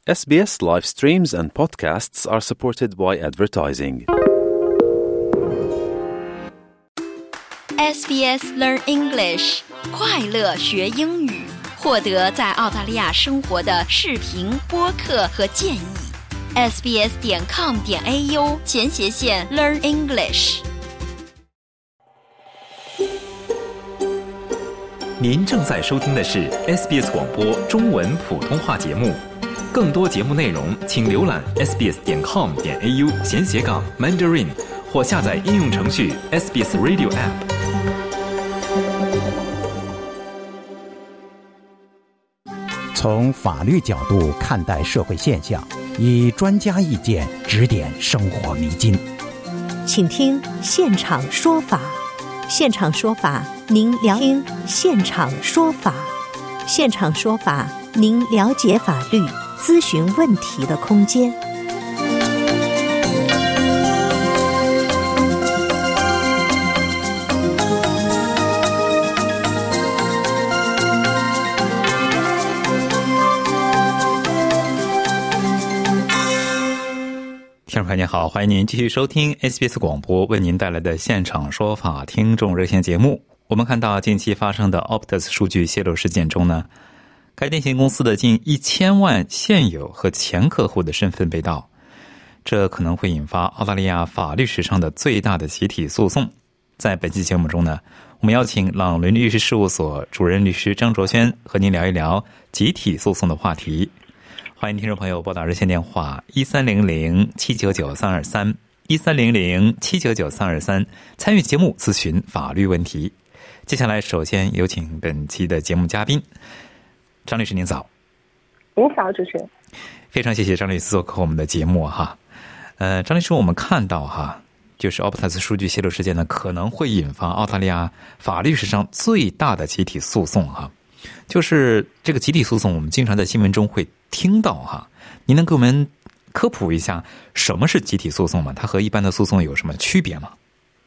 SBS live streams and podcasts are supported by advertising. SBS Learn English 快乐学英语，获得在澳大利亚生活的视频、播客和建议。sbs.com.au/Learn English。 您正在收听的是 SBS 广播中文普通话节目。更多节目内容，请浏览 sbs.com.au/Mandarin 或下载应用程序 SBS Radio App。 从法律角度看待社会现象，以专家意见指点生活迷津。 请听现场说法。现场说法，您了听现场说法。现场说法，您了解法律咨询问题的空间。 听众朋友您好，欢迎您继续收听 SBS 广播为您带来的现场说法听众热线节目。我们看到近期发生的 Optus 数据泄露事件中呢，该电信公司的近1000万现有和前客户的身份被盗，这可能会引发澳大利亚法律史上的最大的集体诉讼。在本期节目中呢，我们邀请朗伦律师事务所主任律师张卓轩和您聊一聊集体诉讼的话题。欢迎听众朋友拨打热线电话1300-799-323 1300-799-323参与节目咨询法律问题。接下来首先有请本期的节目嘉宾张律师，您早。 您好，主持人。 非常谢谢张律师做客我们的节目哈。张律师，我们看到哈，就是 Optus 数据泄露事件呢，可能会引发澳大利亚法律史上最大的集体诉讼哈。就是这个集体诉讼，我们经常在新闻中会听到哈。您能给我们科普一下什么是集体诉讼吗？它和一般的诉讼有什么区别吗？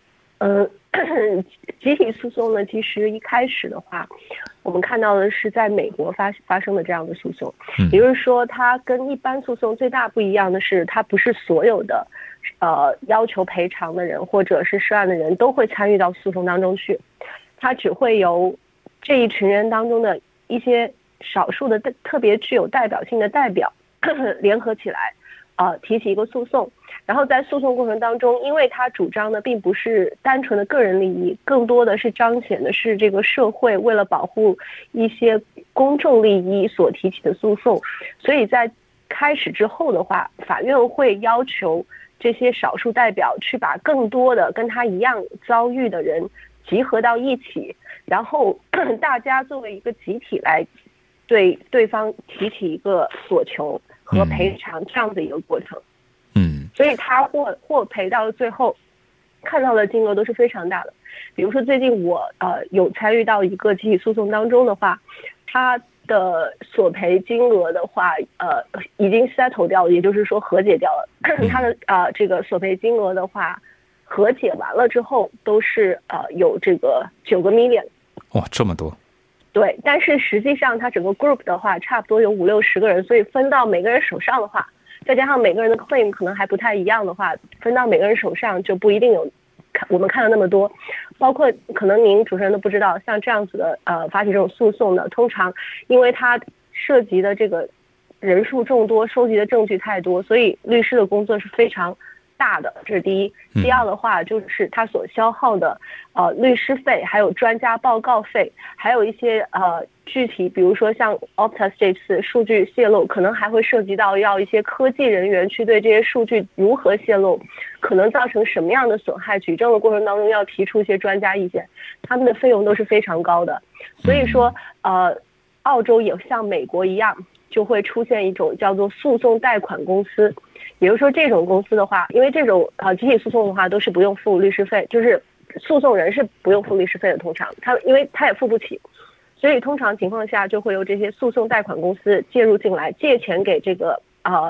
集体诉讼呢，其实一开始的话，我们看到的是在美国发生的这样的诉讼，也就是说，它跟一般诉讼最大不一样的是，它不是所有的要求赔偿的人或者是涉案的人都会参与到诉讼当中去，它只会由这一群人当中的一些少数的特别具有代表性的代表联合起来，提起一个诉讼。然后在诉讼过程当中，因为他主张的并不是单纯的个人利益，更多的是彰显的是这个社会为了保护一些公众利益所提起的诉讼，所以在开始之后的话，法院会要求这些少数代表去把更多的跟他一样遭遇的人集合到一起，然后大家作为一个集体来对对方提起一个索求和赔偿，这样的一个过程。所以他获赔到最后看到的金额都是非常大的。比如说最近我有参与到一个集体诉讼当中的话，他的索赔金额的话已经 settle 掉了，也就是说和解掉了。他的这个索赔金额的话和解完了之后都是有这个9个 million。 哇，这么多。 对，但是实际上他整个 group 的话差不多有50-60个人，所以分到每个人手上的话，再加上每个人的 claim 可能还不太一样的话，分到每个人手上就不一定有我们看的那么多。包括可能您主持人都不知道，像这样子的发起这种诉讼的，通常因为它涉及的这个人数众多，收集的证据太多，所以律师的工作是非常大的，这是第一。第二的话就是他所消耗的律师费，还有专家报告费，还有一些具体比如说像 Optus 这次数据泄露，可能还会涉及到要一些科技人员去对这些数据如何泄露，可能造成什么样的损害，举证的过程当中要提出一些专家意见，他们的费用都是非常高的。所以说澳洲也像美国一样，就会出现一种叫做诉讼贷款公司。也就是说这种公司的话，因为这种集体诉讼的话都是不用付律师费，就是诉讼人是不用付律师费的，通常因为他也付不起，所以通常情况下就会由这些诉讼贷款公司介入进来，借钱给这个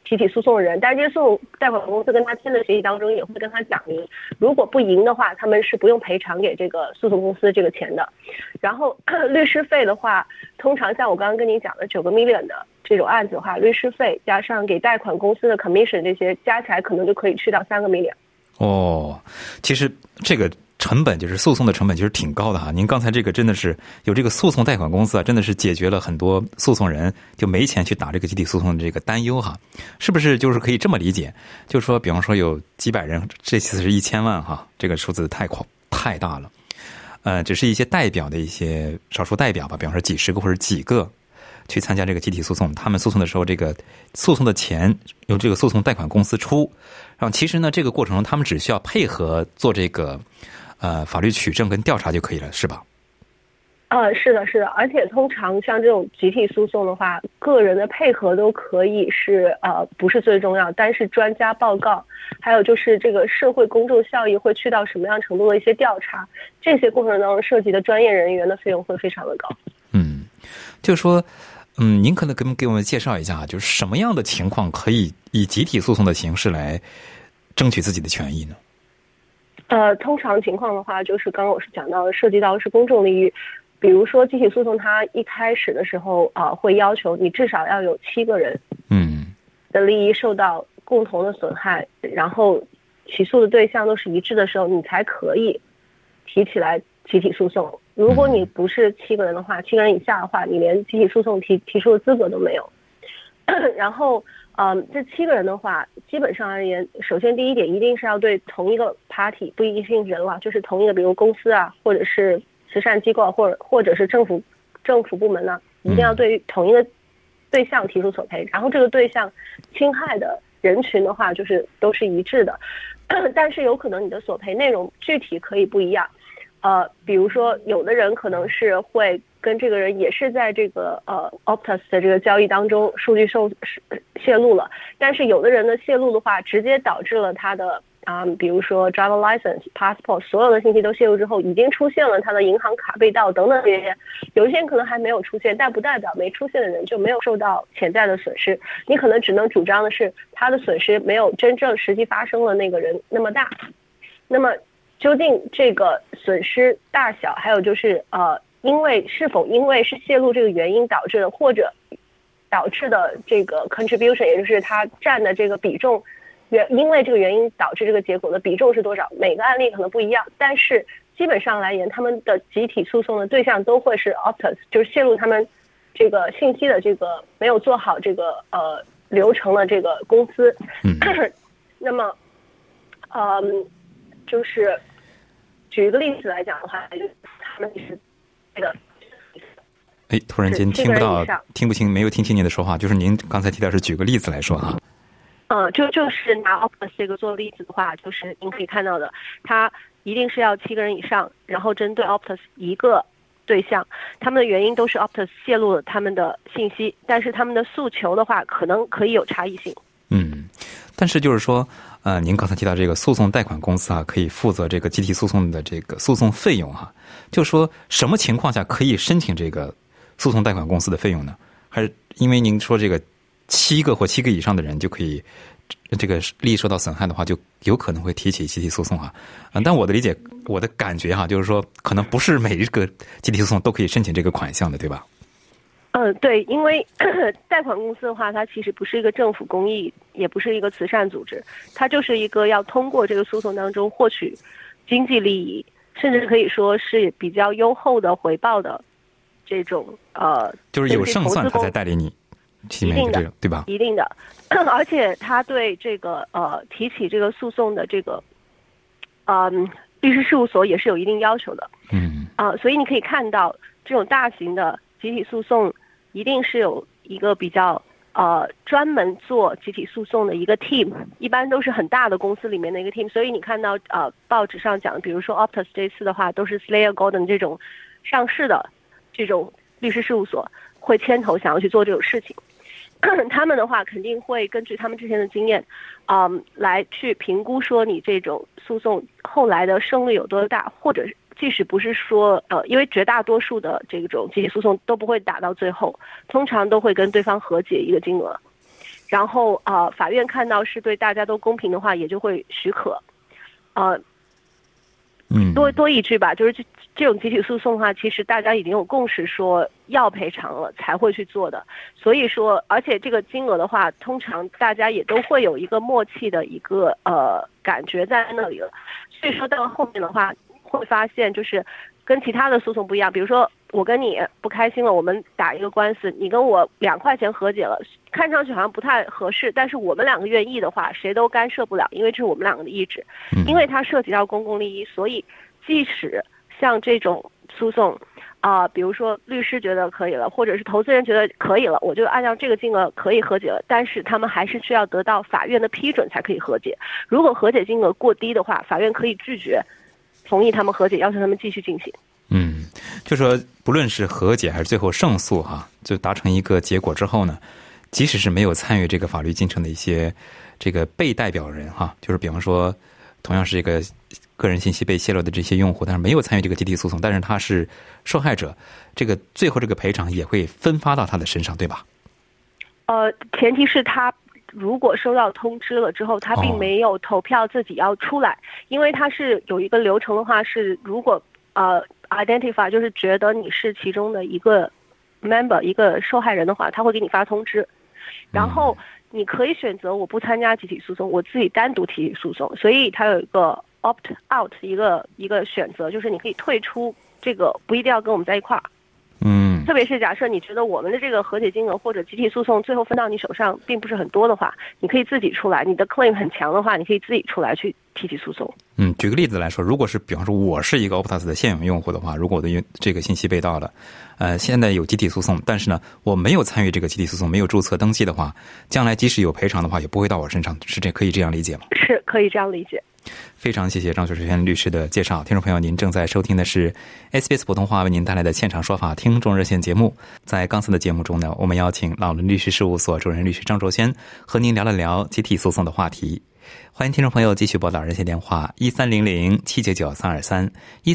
集体诉讼的人，但是这些诉讼贷款公司跟他签的协议当中也会跟他讲明，如果不赢的话，他们是不用赔偿给这个诉讼公司这个钱的。然后律师费的话，通常像我刚刚跟您讲的9个 million 的这种案子的话，律师费加上给贷款公司的 commission 这些加起来可能就可以去到3个 million。 哦，其实这个成本就是诉讼的成本，其实挺高的哈。您刚才这个真的是有这个诉讼贷款公司啊，真的是解决了很多诉讼人就没钱去打这个集体诉讼的这个担忧哈。是不是就是可以这么理解？就是说，比方说有几百人，这次是1000万哈，这个数字太大了。只是一些代表的一些少数代表吧，比方说几十个或者几个去参加这个集体诉讼，他们诉讼的时候，这个诉讼的钱由这个诉讼贷款公司出。然后其实呢，这个过程中他们只需要配合做这个法律取证跟调查就可以了，是吧？ 是的，而且通常像这种集体诉讼的话，个人的配合都可以是不是最重要，但是专家报告，还有就是这个社会公众效益会去到什么样程度的一些调查，这些过程当中涉及的专业人员的费用会非常的高。 就是说，您可能给我们介绍一下，就是什么样的情况可以以集体诉讼的形式来争取自己的权益呢？ 通常情况的话，就是刚刚我是讲到的，涉及到的是公众利益。比如说集体诉讼，它一开始的时候会要求你至少要有7个人的利益受到共同的损害，然后起诉的对象都是一致的时候，你才可以提起来集体诉讼。如果你不是7个人的话，7个人以下的话，你连集体诉讼提出的资格都没有。然后这7个人的话，基本上而言，首先第一点一定是要对同一个 party， 不一定人了，就是同一个比如公司啊，或者是慈善机构或者是政府部门呢，一定要对同一个对象提出索赔，然后这个对象侵害的人群的话，就是都是一致的。但是有可能你的索赔内容具体可以不一样，比如说有的人可能是会跟这个人也是在这个Optus 的这个交易当中数据泄露了，但是有的人的泄露的话，直接导致了他的比如说 driver license、passport 所有的信息都泄露之后，已经出现了他的银行卡被盗等等这些，有一些人可能还没有出现，但不代表没出现的人就没有受到潜在的损失。你可能只能主张的是他的损失没有真正实际发生了那个人那么大。那么究竟这个损失大小，还有就是是否因为是泄露这个原因导致的，或者导致的这个 contribution， 也就是他占的这个比重，因为这个原因导致这个结果的比重是多少，每个案例可能不一样，但是基本上来言，他们的集体诉讼的对象都会是 Optus， 就是泄露他们这个信息的这个没有做好这个流程的这个公司。那么就是举一个例子来讲的话，就是他们是这个突然间听不清，没有听清您的说话，就是您刚才提到是举个例子来说哈。 就是拿 Optus 这个做例子的话，就是您可以看到的，它一定是要7个人以上，然后针对 Optus 一个对象，他们的原因都是 Optus 泄露了他们的信息，但是他们的诉求的话，可能可以有差异性。 但是就是说，您刚才提到这个诉讼贷款公司啊，可以负责这个集体诉讼的这个诉讼费用哈，就是说什么情况下可以申请这个诉讼贷款公司的费用呢？还是因为您说这个7个或7个以上的人就可以，这个利益受到损害的话，就有可能会提起集体诉讼哈。但我的理解，我的感觉哈，就是说可能不是每一个集体诉讼都可以申请这个款项的，对吧？ 对，因为贷款公司的话，它其实不是一个政府公益，也不是一个慈善组织，它就是一个要通过这个诉讼当中获取经济利益，甚至可以说是比较优厚的回报的这种就是有胜算他才带领你去买这个，对吧？ 一定的，而且他对这个提起这个诉讼的这个律师事务所也是有一定要求的。所以你可以看到这种大型的集体诉讼一定是有一个比较专门做集体诉讼的一个 team， 一般都是很大的公司里面的一个 team。所以你看到报纸上讲，比如说 Optus 这次的话，都是 Slater Gordon 这种上市的这种律师事务所会牵头想要去做这种事情。他们的话肯定会根据他们之前的经验，来去评估说你这种诉讼后来的胜率有多大，或者即使不是说因为绝大多数的这种集体诉讼都不会打到最后，通常都会跟对方和解一个金额。 然后法院看到是对大家都公平的话，也就会许可。多一句吧，就是这种集体诉讼的话，其实大家已经有共识说要赔偿了才会去做的。所以说，而且这个金额的话，通常大家也都会有一个默契的一个感觉在那里了。所以说到后面的话，会发现就是跟其他的诉讼不一样。比如说我跟你不开心了，我们打一个官司，你跟我2块钱和解了，看上去好像不太合适，但是我们2个愿意的话，谁都干涉不了，因为这是我们2个的意志。因为它涉及到公共利益，所以即使像这种诉讼比如说律师觉得可以了，或者是投资人觉得可以了，我就按照这个金额可以和解了，但是他们还是需要得到法院的批准才可以和解。如果和解金额过低的话，法院可以拒绝同意他们和解，要求他们继续进行。 就说不论是和解还是最后胜诉就达成一个结果之后呢，即使是没有参与这个法律进程的一些这个被代表人就是比方说同样是这个个人信息被泄露的这些用户，但是没有参与这个集体诉讼，但是他是受害者，这个最后这个赔偿也会分发到他的身上，对吧？ 前提是他如果收到通知了之后，他并没有投票自己要出来，因为他是有一个流程的话，是如果identify 就是觉得你是其中的一个 member 一个受害人的话，他会给你发通知，然后你可以选择我不参加集体诉讼，我自己单独提起诉讼，所以它有一个 opt out 一个选择，就是你可以退出这个，不一定要跟我们在一块儿。特别是假设你觉得我们的这个和解金额或者集体诉讼最后分到你手上并不是很多的话，你可以自己出来，你的 claim 很强的话，你可以自己出来去提起诉讼。 举个例子来说，如果是比方说我是一个 Optus 的现有用户的话，如果我的这个信息被盗了，现在有集体诉讼，但是呢我没有参与这个集体诉讼，没有注册登记的话，将来即使有赔偿的话也不会到我身上，是可以这样理解吗？ 是可以这样理解。 非常谢谢张雪轩律师的介绍。听众朋友，您正在收听的是 SBS 普通话为您带来的现场说法听众热线节目。在刚才的节目中呢，我们邀请老伦律师事务所主任律师张卓轩和您聊了聊集体诉讼的话题。欢迎听众朋友继续拨打热线电话1300-799-323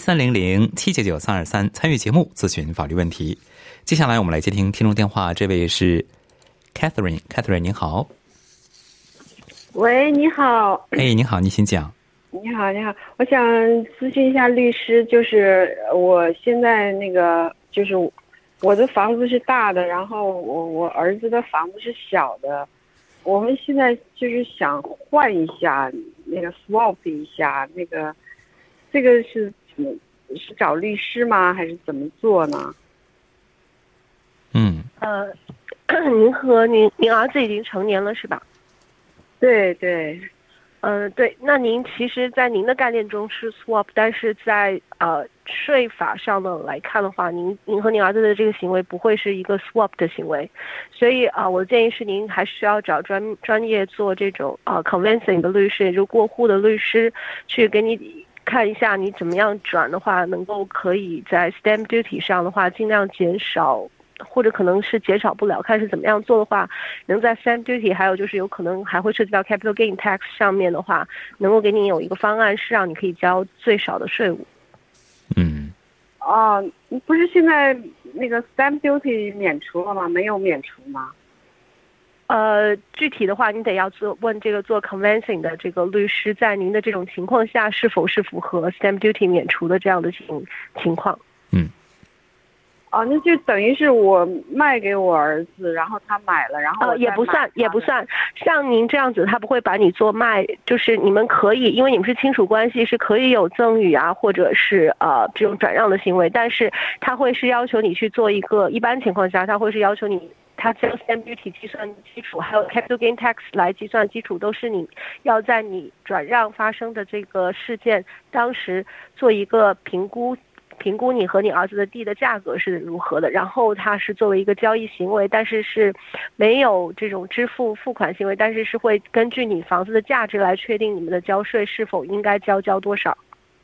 1300-799-323参与节目咨询法律问题。接下来我们来接听听众电话，这位是 Catherine 您好。 喂，你好。 你好，你请讲。 你好，我想咨询一下律师，就是我现在就是我的房子是大的，然后我儿子的房子是小的，我们现在就是想换一下swap 一下这个是找律师吗？还是怎么做呢？ 您和您儿子已经成年了是吧？ 对。 对，那您其实在您的概念中是 swap， 但是在税法上呢来看的话，您和您儿子的这个行为不会是一个 swap 的行为，所以我的建议是您还需要找专业做这种convincing 的律师，也就是过户的律师，去给你看一下你怎么样转的话，能够可以在 stamp duty 上的话尽量减少，或者可能是减少不了，看是怎么样做的话，能在 stamp duty 还有就是有可能还会涉及到 capital gain tax 上面的话，能够给你有一个方案是让你可以交最少的税务。 不是现在stamp duty 免除了吗？没有免除吗？ 具体的话，你得要问这个做 convincing 的这个律师，在您的这种情况下是否是符合 stamp duty 免除的这样的情况。 那就等于是我卖给我儿子，然后他买了，然后也不算。像您这样子，他不会把你做卖，就是你们可以，因为你们是亲属关系，是可以有赠与或者是这种转让的行为，但是他会是要求你去做一个，一般情况下他会是要求你，他将 stamp duty 计算基础，还有 capital gain tax 来计算基础，都是你要在你转让发生的这个事件当时做一个评估你和你儿子的地的价格是如何的，然后它是作为一个交易行为，但是是没有这种付款行为，但是是会根据你房子的价值来确定你们的交税是否应该交多少。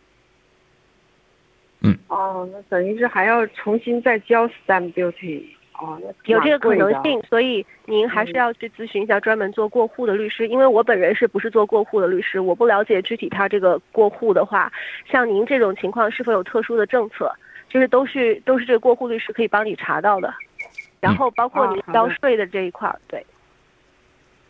那等于是还要重新再交 stamp duty。 有这个可能性，所以您还是要去咨询一下专门做过户的律师，因为我本人不是做过户的律师，我不了解具体他这个过户的话，像您这种情况是否有特殊的政策，就是都是这个过户律师可以帮你查到的，然后包括你交税的这一块。对。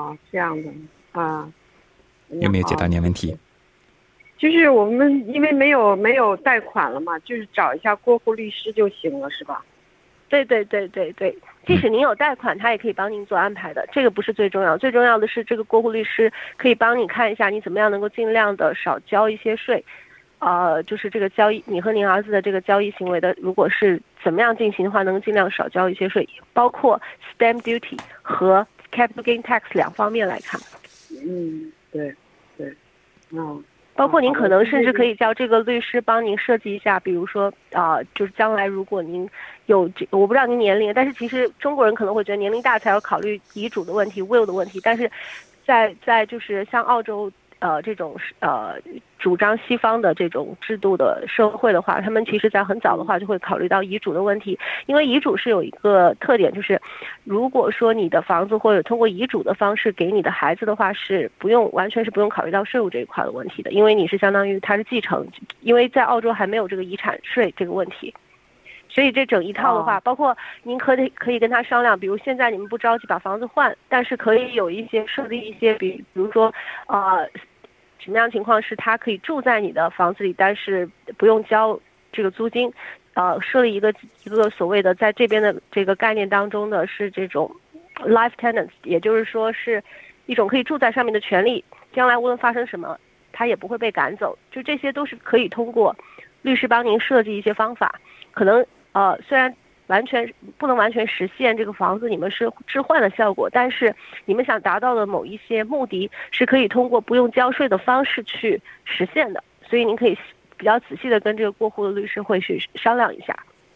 哦，这样的啊。 有没有解答您问题？ 就是我们因为没有贷款了嘛，就是找一下过户律师就行了，是吧？ 对，即使您有贷款，他也可以帮您做安排的，这个不是最重要，最重要的是这个过户律师可以帮你看一下你怎么样能够尽量的少交一些税，就是这个交易，你和您儿子的这个交易行为的，如果是怎么样进行的话，能尽量少交一些税，包括 stamp duty 和 capital gain tax 两方面来看。 对， 包括您可能甚至可以叫这个律师帮您设计一下，比如说就是将来如果您有我不知道您年龄，但是其实中国人可能会觉得年龄大才要考虑遗嘱的问题 will 的问题，但是在就是像澳洲这种主张西方的这种制度的社会的话，他们其实在很早的话就会考虑到遗嘱的问题，因为遗嘱是有一个特点，就是如果说你的房子或者通过遗嘱的方式给你的孩子的话，是完全是不用考虑到税务这一块的问题的，因为你是相当于他是继承，因为在澳洲还没有这个遗产税这个问题。所以这整一套的话，包括您可以跟他商量，比如现在你们不着急把房子换，但是可以有一些设立一些，比如说什么样情况是他可以住在你的房子里，但是不用交这个租金，设立一个所谓的在这边的这个概念当中的是这种 life tenants， 也就是说是一种可以住在上面的权利，将来无论发生什么，他也不会被赶走，就这些都是可以通过律师帮您设计一些方法，可能虽然不能完全实现这个房子你们是置换的效果，但是你们想达到的某一些目的是可以通过不用交税的方式去实现的，所以您可以比较仔细的跟这个过户的律师会去商量一下。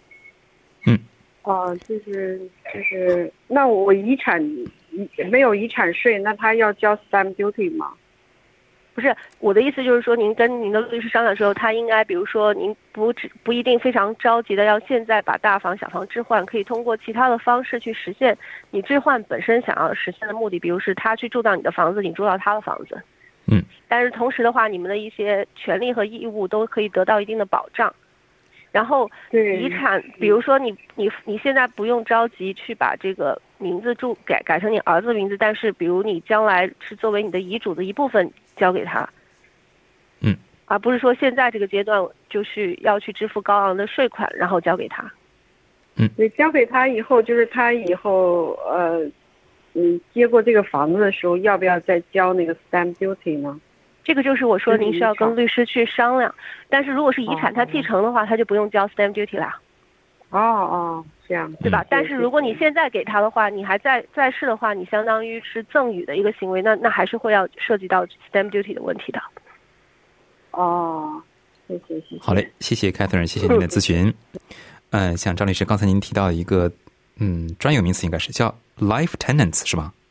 就是那我没有遗产税，那他要交 stamp duty 吗？ 不是，我的意思就是说，您跟您的律师商量的时候，他应该比如说您不一定非常着急的要现在把大房小房置换，可以通过其他的方式去实现你置换本身想要实现的目的，比如是他去住到你的房子，你住到他的房子。但是同时的话，你们的一些权利和义务都可以得到一定的保障。然后遗产，比如说你现在不用着急去把这个名字改成你儿子的名字，但是比如你将来是作为你的遗嘱的一部分交给他，而不是说现在这个阶段就是要去支付高昂的税款，然后交给他。 对，交给他以后，就是他以后接过这个房子的时候，要不要再交那个 stamp duty 呢？ 这个就是我说您需要跟律师去商量，但是如果是遗产他继承的话，他就不用交 stamp duty 啦。这样对吧？但是如果你现在给他的话，你还在世的话，你相当于是赠与的一个行为，那还是会要涉及到 stamp duty 的问题的。 谢谢。 好嘞，谢谢 Catherine， 谢谢您的咨询。像张律师刚才您提到一个专有名词，应该是叫 life tenants 是吧？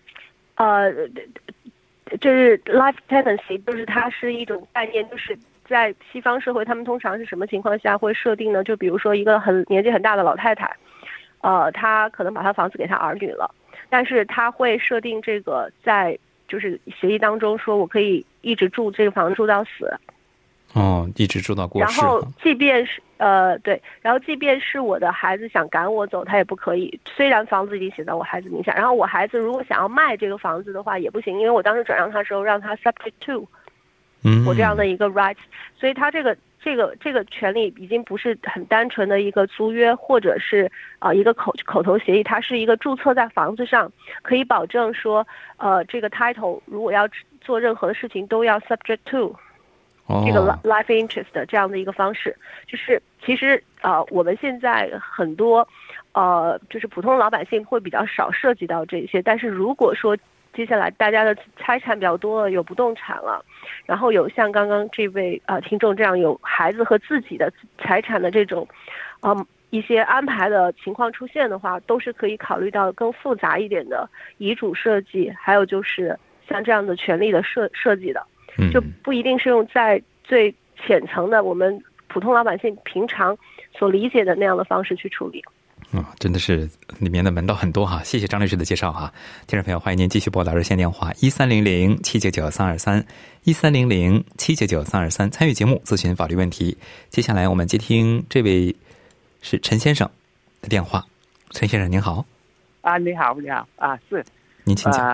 就是 life tenancy， 就是它是一种概念，就是在西方社会，他们通常是什么情况下会设定呢？就比如说一个年纪很大的老太太，她可能把她房子给她儿女了，但是她会设定这个在就是协议当中说，我可以一直住这个房子住到死。 一直住到过世。 然后即便是然后即便是我的孩子想赶我走，他也不可以。虽然房子已经写在我孩子名下，然后我孩子如果想要卖这个房子的话也不行，因为我当时转让他的时候让他 subject to 我这样的一个 rights， 所以他这个权利已经不是很单纯的一个租约或者是一个口头协议，它是一个注册在房子上，可以保证说这个 title 如果要做任何的事情都要 subject to这个 life interest 的这样的一个方式。就是其实我们现在很多就是普通老百姓会比较少涉及到这些，但是如果说接下来大家的财产比较多了，有不动产了，然后有像刚刚这位听众这样有孩子和自己的财产的这种一些安排的情况出现的话，都是可以考虑到更复杂一点的遗嘱设计，还有就是像这样的权利的设计的，就不一定是用在最浅层的我们普通老百姓平常所理解的那样的方式去处理。 真的是里面的门道很多哈，谢谢张律师的介绍哈。听众朋友，欢迎您继续拨打热线电话1300-799-323 1300-799-323参与节目咨询法律问题。接下来我们接听这位是陈先生的电话。陈先生您好。 你好是您请讲。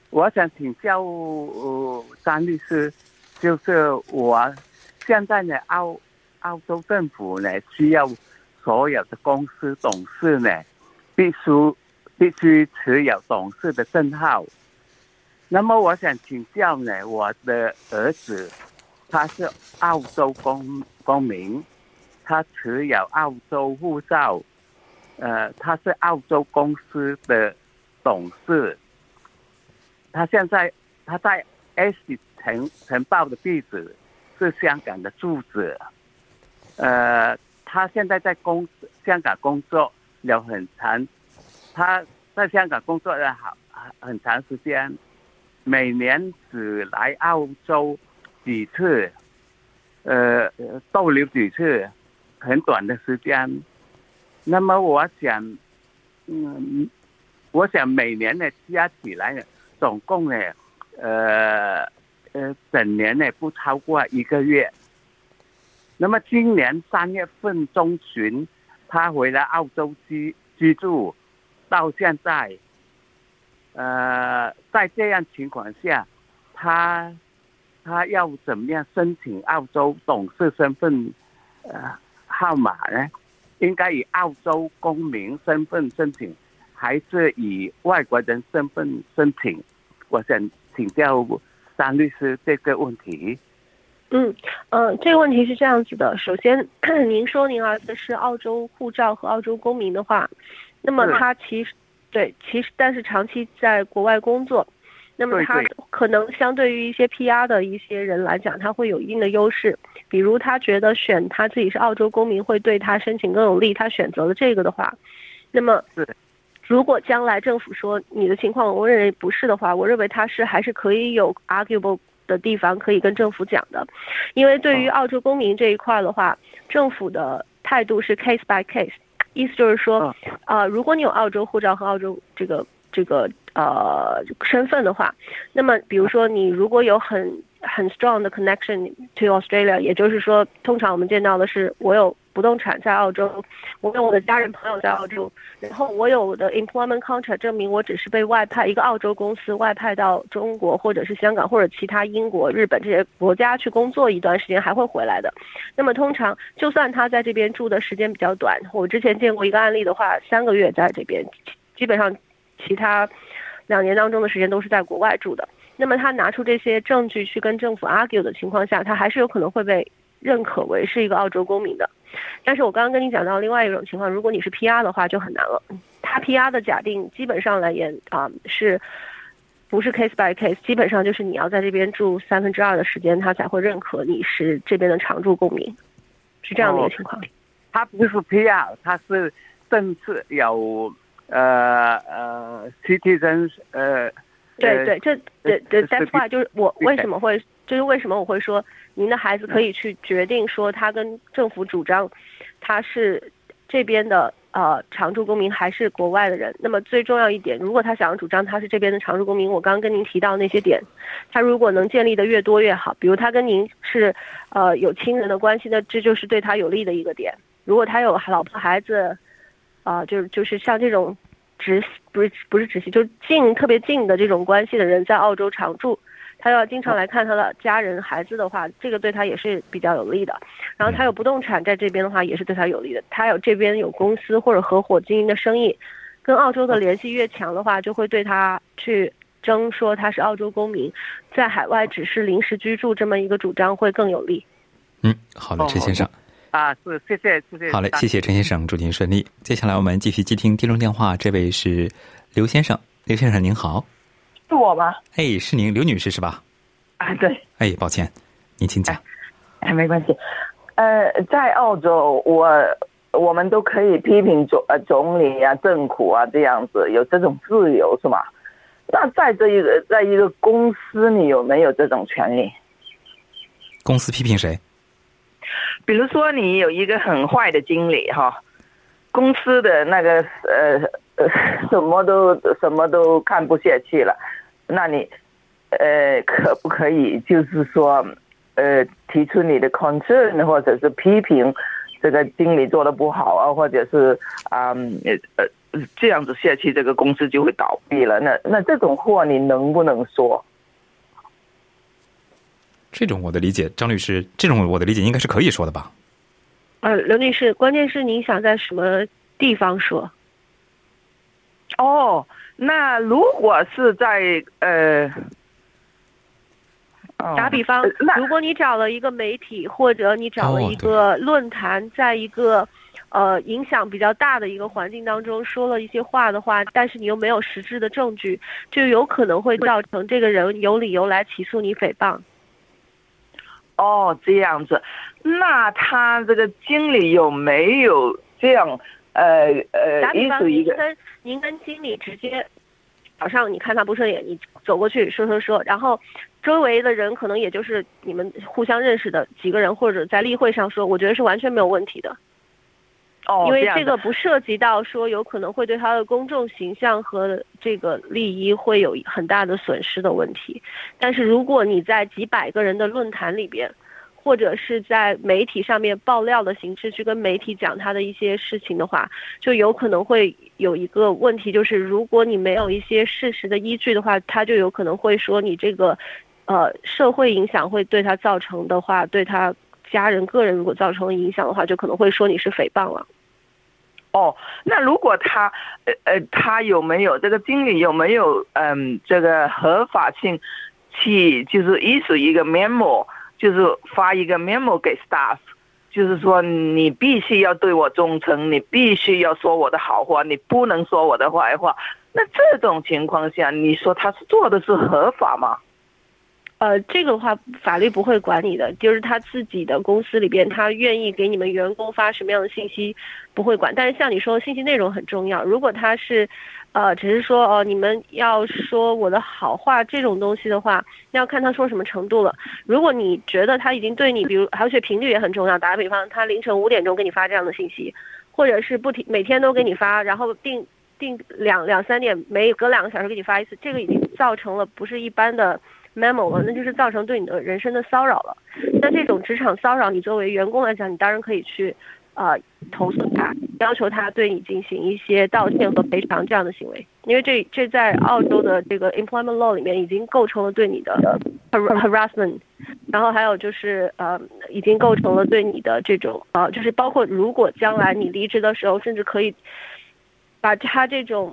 我想请教张律师，就是我现在呢，澳洲政府呢需要所有的公司董事呢必须持有董事的证号。那么我想请教呢，我的儿子他是澳洲公民，他持有澳洲护照，他是澳洲公司的董事。他在 S 晨报的地址是香港的住址，他现在在香港工作了他在香港工作了很长时间，每年只来澳洲几次，逗留几次，很短的时间。那么我想每年呢加起来呢，总共呢，整年呢不超过1个月。那么今年3月份中旬，他回来澳洲居住，到现在，在这样情况下，他要怎么样申请澳洲董事身份号码呢？应该以澳洲公民身份申请，还是以外国人身份申请？我想请教张律师这个问题。 这个问题是这样子的。首先，您说您儿子是澳洲护照和澳洲公民的话，那么他其实但是长期在国外工作，那么他可能相对于一些 PR 的一些人来讲，他会有一定的优势。比如他觉得选他自己是澳洲公民会对他申请更有利，他选择了这个的话，那么如果将来政府说你的情况我认为不是的话，我认为他还是可以有 arguable 的地方可以跟政府讲的。因为对于澳洲公民这一块的话，政府的态度是 case by case， 意思就是说如果你有澳洲护照和澳洲这个身份的话，那么比如说你如果有很 strong 的 connection to Australia， 也就是说通常我们见到的是我有不动产在澳洲，我有我的家人朋友在澳洲，然后我有我的 employment contract 证明我只是被外派一个澳洲公司外派到中国或者是香港或者其他英国日本这些国家去工作一段时间还会回来的。那么通常就算他在这边住的时间比较短，我之前见过一个案例的话，3个月在这边，基本上其他2年当中的时间都是在国外住的。那么他拿出这些证据去跟政府 argue 的情况下，他还是有可能会被认可为是一个澳洲公民的。但是我刚刚跟你讲到另外一种情况，如果你是 PR 的话就很难了。他 PR 的假定基本上来言是不是 case by case， 基本上就是你要在这边住2/3的时间，他才会认可你是这边的常住公民，是这样的一个情况。 他不是 PR， 他是正式有citizens 对，这 that's why 就是为什么我会说您的孩子可以去决定说他跟政府主张他是这边的常住公民还是国外的人。那么最重要一点，如果他想要主张他是这边的常住公民，我刚刚跟您提到那些点，他如果能建立的越多越好。比如他跟您是有亲人的关系，那这就是对他有利的一个点。如果他有老婆孩子就是像这种不是直系，就是特别近的这种关系的人在澳洲常住，他要经常来看他的家人孩子的话，这个对他也是比较有利的。然后他有不动产在这边的话也是对他有利的。他这边有公司或者合伙经营的生意，跟澳洲的联系越强的话，就会对他去争说他是澳洲公民，在海外只是临时居住这么一个主张会更有利。 好的，陈先生。 谢谢。 好嘞，谢谢陈先生，祝您顺利。接下来我们继续接听听众电话，这位是刘先生。刘先生您好。 是我吗？ 是您，刘女士是吧？ 对。 抱歉，您请讲。 没关系。在澳洲，我们都可以批评总理啊、政府啊这样子，有这种自由是吗？那在一个公司，你有没有这种权利？ 公司批评谁？ 比如说你有一个很坏的经理公司的那个什么都看不下去了，那你可不可以就是说提出你的 concern， 或者是批评这个经理做得不好啊，或者是这样子下去，这个公司就会倒闭了。那这种话你能不能说？ 这种我的理解，张律师，这种我的理解应该是可以说的吧？ 刘女士，关键是您想在什么地方说？ 哦，那如果是在打比方，如果你找了一个媒体，或者你找了一个论坛，在一个影响比较大的一个环境当中说了一些话的话，但是你又没有实质的证据，就有可能会造成这个人有理由来起诉你诽谤。 哦，这样子，那他这个经理有没有这样打比方，您跟经理直接早上你看他不顺眼，你走过去说，然后周围的人可能也就是你们互相认识的几个人，或者在例会上说，我觉得是完全没有问题的。因为这个不涉及到说有可能会对他的公众形象和这个利益会有很大的损失的问题。但是如果你在几百个人的论坛里边，或者是在媒体上面爆料的形式去跟媒体讲他的一些事情的话，就有可能会有一个问题，就是如果你没有一些事实的依据的话，他就有可能会说你这个社会影响会对他造成的话，对他家人个人如果造成影响的话，就可能会说你是诽谤了。 哦，那如果他有没有这个经理有没有这个合法性去就是 issue 一个 memo， 就是发一个 memo 给 staff， 就是说你必须要对我忠诚，你必须要说我的好话，你不能说我的坏话。那这种情况下，你说他做的是合法吗？ 这个的话法律不会管你的，就是他自己的公司里边他愿意给你们员工发什么样的信息不会管。但是像你说的信息内容很重要，如果他是只是说你们要说我的好话这种东西的话，要看他说什么程度了。如果你觉得他已经对你，比如而且频率也很重要，打个比方他凌晨5点钟给你发这样的信息，或者是每天都给你发，然后定两三点隔2个小时给你发一次，这个已经造成了不是一般的memo 了，那就是造成对你的人身的骚扰了。那这种职场骚扰，你作为员工来讲，你当然可以去投诉他，要求他对你进行一些道歉和赔偿这样的行为，因为这在澳洲的这个 employment law 里面已经构成了对你的 harassment， 然后还有就是已经构成了对你的这种就是包括如果将来你离职的时候，甚至可以把他这种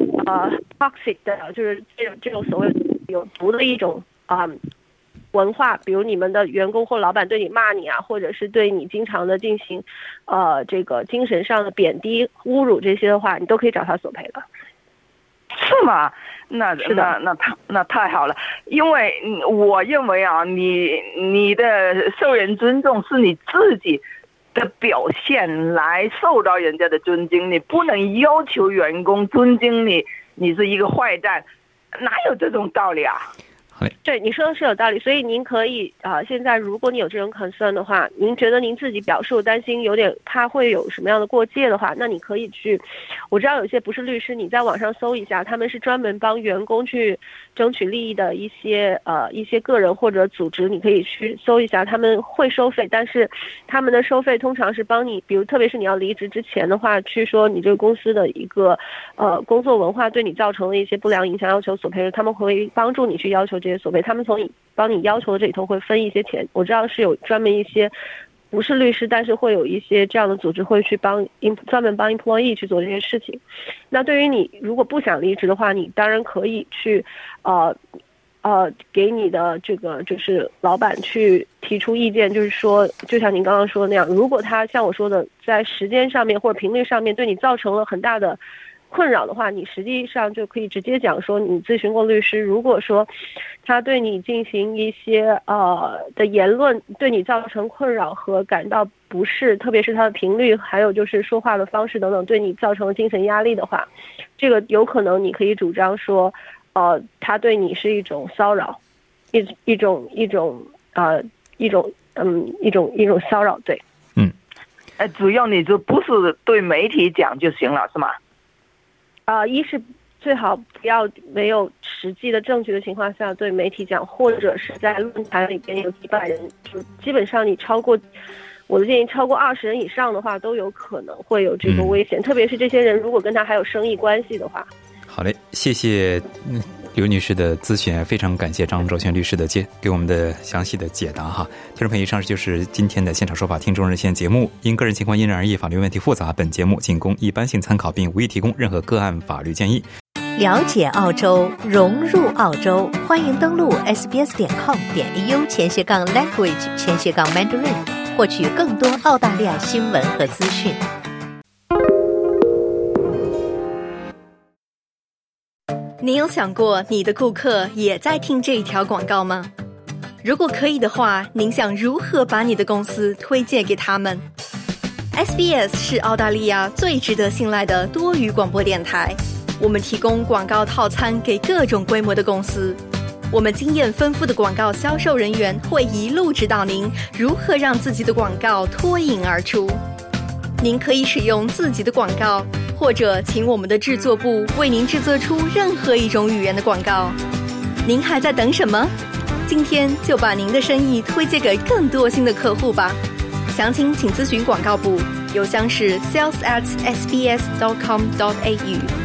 toxic 的，就是这种所谓有毒的一种文化，比如你们的员工或老板对你骂你啊，或者是对你经常的进行这个精神上的贬低、侮辱这些的话，你都可以找他索赔的。 是吗？那太好了，因为我认为你的受人尊重是你自己的表现来受到人家的尊敬，你不能要求员工尊敬你是一个坏蛋，哪有这种道理啊？ 对，你说的是有道理，所以您可以现在如果你有这种 concern 的话，您觉得您自己表述担心有点怕会有什么样的过界的话，那你可以去，我知道有些不是律师，你在网上搜一下，他们是专门帮员工去争取利益的一些个人或者组织，你可以去搜一下，他们会收费，但是他们的收费通常是帮你，比如特别是你要离职之前的话，去说你这个公司的一个工作文化对你造成了一些不良影响，要求索赔，他们会帮助你去要求这些索赔，他们帮你要求的这里头会分一些钱。我知道是有专门一些不是律师，但是会有一些这样的组织会去专门帮 employee 去做这些事情。那对于你如果不想离职的话，你当然可以去给你的这个就是老板去提出意见，就是说就像您刚刚说的那样，如果他像我说的在时间上面或者频率上面对你造成了很大的困扰的话，你实际上就可以直接讲说你咨询过律师，如果说他对你进行一些的言论对你造成困扰和感到不适，特别是他的频率还有就是说话的方式等等对你造成了精神压力的话，这个有可能你可以主张说他对你是一种骚扰，一种骚扰，对。 只要你就不是对媒体讲就行了，是吗？ 一是最好不要没有实际的证据的情况下对媒体讲，或者是在论坛里边有几百人，就基本上你超过我的建议超过20人以上的话，都有可能会有这个危险，特别是这些人如果跟他还有生意关系的话。 好嘞，谢谢刘女士的咨询，非常感谢张周旋律师的给我们的详细的解答哈。听众朋友，以上就是今天的现场说法听众热线节目，因个人情况因人而异，法律问题复杂，本节目仅供一般性参考，并无意提供任何个案法律建议。 了解澳洲，融入澳洲，欢迎登录 sbs.com.au/language/Mandarin 获取更多澳大利亚新闻和资讯。 您有想过你的顾客也在听这一条广告吗？如果可以的话，您想如何把你的公司推荐给他们？ SBS 是澳大利亚最值得信赖的多语广播电台，我们提供广告套餐给各种规模的公司。我们经验丰富的广告销售人员会一路指导您如何让自己的广告脱颖而出。您可以使用自己的广告，或者请我们的制作部为您制作出任何一种语言的广告。您还在等什么？今天就把您的生意推荐给更多新的客户吧。详情请咨询广告部，邮箱是 sales@sbs.com.au。